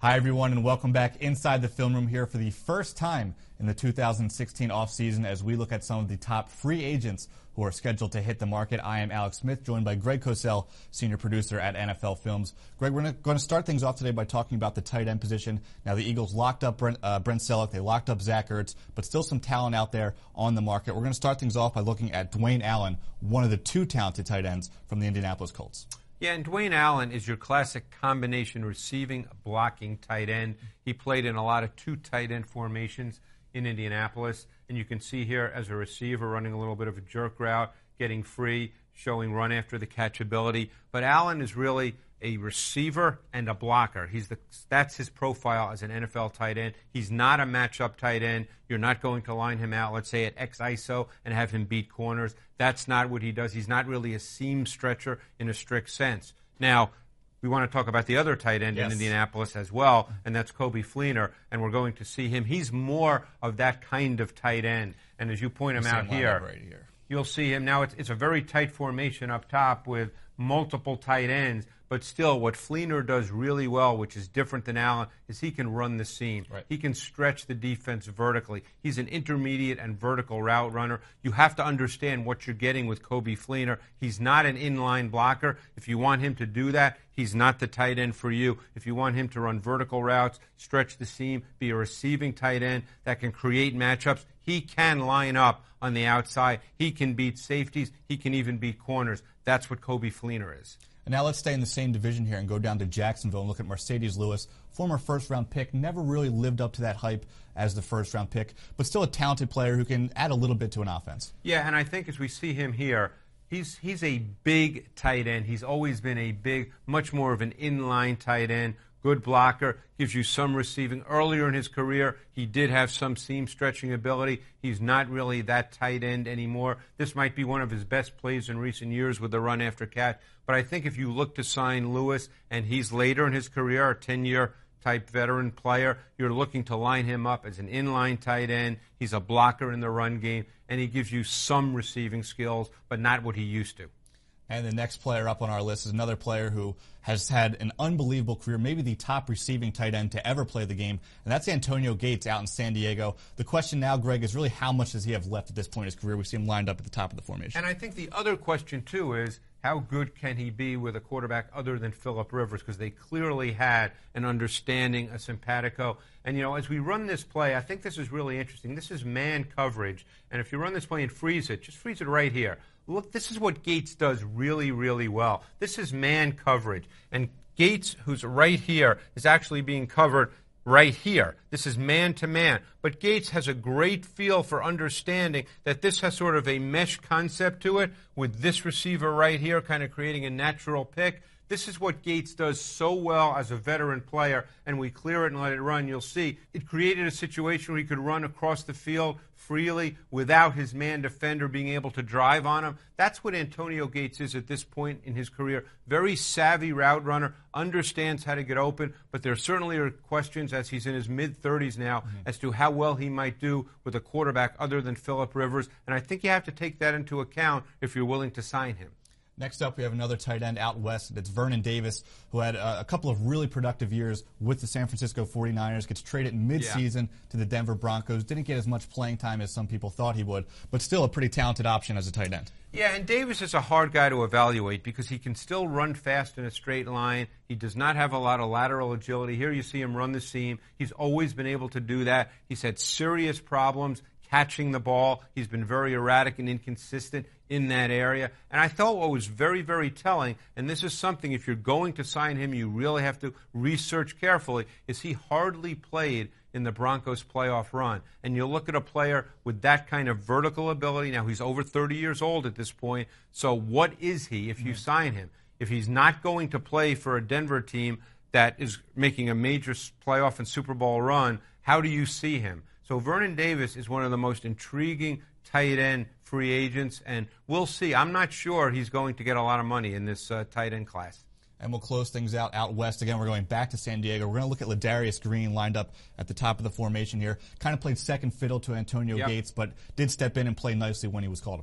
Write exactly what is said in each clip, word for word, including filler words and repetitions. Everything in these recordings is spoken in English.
Hi, everyone, and welcome back inside the film room here for the first time in the two thousand sixteen offseason as we look at some of the top free agents who are scheduled to hit the market. I am Alex Smith, joined by Greg Cosell, senior producer at N F L Films. Greg, we're going to start things off today by talking about the tight end position. Now, the Eagles locked up Brent, uh, Brent Selleck, they locked up Zach Ertz, but still some talent out there on the market. We're going to start things off by looking at Dwayne Allen, one of the two talented tight ends from the Indianapolis Colts. Yeah, and Dwayne Allen is your classic combination receiving, blocking tight end. He played in a lot of two tight end formations in Indianapolis, and you can see here as a receiver running a little bit of a jerk route, getting free, showing run after the catch ability. But Allen is really a receiver and a blocker. He's the that's his profile as an N F L tight end. He's not a matchup tight end. You're not going to line him out, let's say, at X I S O and have him beat corners. That's not what he does. He's not really a seam stretcher in a strict sense. Now, we want to talk about the other tight end yes. in Indianapolis as well, and that's Coby Fleener, and we're going to see him. He's more of that kind of tight end, and as you point him out here, right here, you'll see him. Now, it's, it's a very tight formation up top with multiple tight ends, but still what Fleener does really well, which is different than Allen, is he can run the seam. Right. He can stretch the defense vertically. He's an intermediate and vertical route runner. You have to understand what you're getting with Coby Fleener. He's not an inline blocker. If you want him to do that, he's not the tight end for you. If you want him to run vertical routes, stretch the seam, be a receiving tight end that can create matchups, he can line up on the outside. He can beat safeties. He can even beat corners. That's what Coby Fleener is. And now let's stay in the same division here and go down to Jacksonville and look at Marcedes Lewis, former first-round pick, never really lived up to that hype as the first-round pick, but still a talented player who can add a little bit to an offense. Yeah, and I think as we see him here, he's he's a big tight end. He's always been a big, much more of an inline tight end. Good blocker, gives you some receiving. Earlier in his career, he did have some seam stretching ability. He's not really that tight end anymore. This might be one of his best plays in recent years with the run after catch. But I think if you look to sign Lewis, and he's later in his career, a ten-year type veteran player, you're looking to line him up as an inline tight end. He's a blocker in the run game, and he gives you some receiving skills, but not what he used to. And the next player up on our list is another player who has had an unbelievable career, maybe the top receiving tight end to ever play the game, and that's Antonio Gates out in San Diego. The question now, Greg, is really how much does he have left at this point in his career? We see him lined up at the top of the formation. And I think the other question, too, is how good can he be with a quarterback other than Phillip Rivers? Because they clearly had an understanding, a simpatico. And, you know, as we run this play, I think this is really interesting. This is man coverage. And if you run this play and freeze it, just freeze it right here. Look, this is what Gates does really, really well. This is man coverage. And Gates, who's right here, is actually being covered right here. This is man-to-man. But Gates has a great feel for understanding that this has sort of a mesh concept to it with this receiver right here kind of creating a natural pick. This is what Gates does so well as a veteran player, and we clear it and let it run. You'll see it created a situation where he could run across the field freely without his man defender being able to drive on him. That's what Antonio Gates is at this point in his career. Very savvy route runner, understands how to get open, but there certainly are questions as he's in his mid-thirties now mm-hmm. as to how well he might do with a quarterback other than Phillip Rivers, and I think you have to take that into account if you're willing to sign him. Next up, we have another tight end out west. It's Vernon Davis, who had uh, a couple of really productive years with the San Francisco forty-niners, gets traded mid-season yeah. to the Denver Broncos. Didn't get as much playing time as some people thought he would, but still a pretty talented option as a tight end. Yeah, and Davis is a hard guy to evaluate because he can still run fast in a straight line. He does not have a lot of lateral agility. Here you see him run the seam. He's always been able to do that. He's had serious problems catching the ball. He's been very erratic and inconsistent in that area. And I thought what was very, very telling, and this is something if you're going to sign him you really have to research carefully, is he hardly played in the Broncos playoff run. And you look at a player with that kind of vertical ability. Now, he's over thirty years old at this point, so what is he if you mm-hmm. sign him? If he's not going to play for a Denver team that is making a major playoff and Super Bowl run, how do you see him? So Vernon Davis is one of the most intriguing tight end free agents, and we'll see. I'm not sure he's going to get a lot of money in this uh, tight end class. And we'll close things out out west. Again, we're going back to San Diego. We're going to look at Ladarius Green lined up at the top of the formation here. Kind of played second fiddle to Antonio yep. Gates, but did step in and play nicely when he was called upon.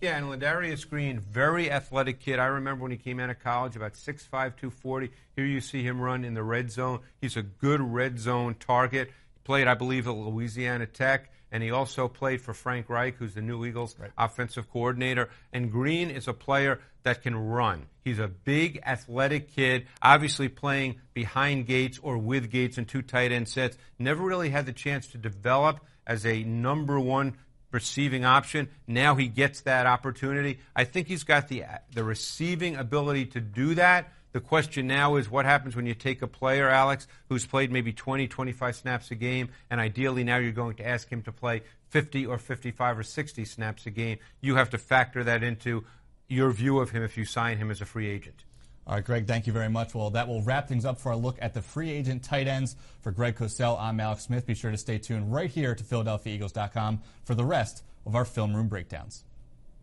Yeah, and Ladarius Green, very athletic kid. I remember when he came out of college, about six five, two forty. Here you see him run in the red zone. He's a good red zone target. He played, I believe, at Louisiana Tech, and he also played for Frank Reich, who's the new Eagles right. offensive coordinator. And Green is a player that can run. He's a big, athletic kid, obviously playing behind Gates or with Gates in two tight end sets. Never really had the chance to develop as a number one receiving option. Now he gets that opportunity. I think he's got the the receiving ability to do that. The question now is what happens when you take a player, Alex, who's played maybe twenty, twenty-five snaps a game, and ideally now you're going to ask him to play fifty or fifty-five or sixty snaps a game. You have to factor that into your view of him if you sign him as a free agent. All right, Greg, thank you very much. Well, that will wrap things up for our look at the free agent tight ends. For Greg Cosell, I'm Alex Smith. Be sure to stay tuned right here to Philadelphia Eagles dot com for the rest of our Film Room Breakdowns.